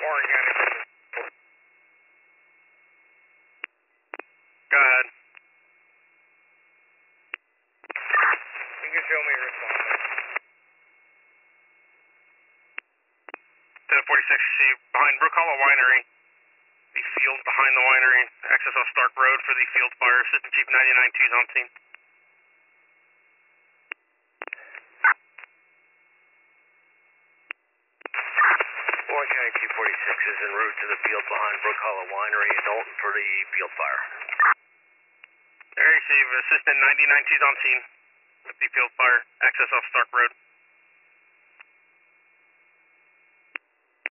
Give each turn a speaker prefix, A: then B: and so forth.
A: Warren County. Go ahead. You can show me your response. 1046, see behind Brook Hollow Winery. The field behind the winery, access off Stark Road for the field fire. Assistant Chief 99-2's on scene.
B: Warren County 246 is en route to the field behind Brook Hollow Winery in Dalton for the field fire.
A: There you see Assistant 99-2's on scene with the field fire, access off Stark Road.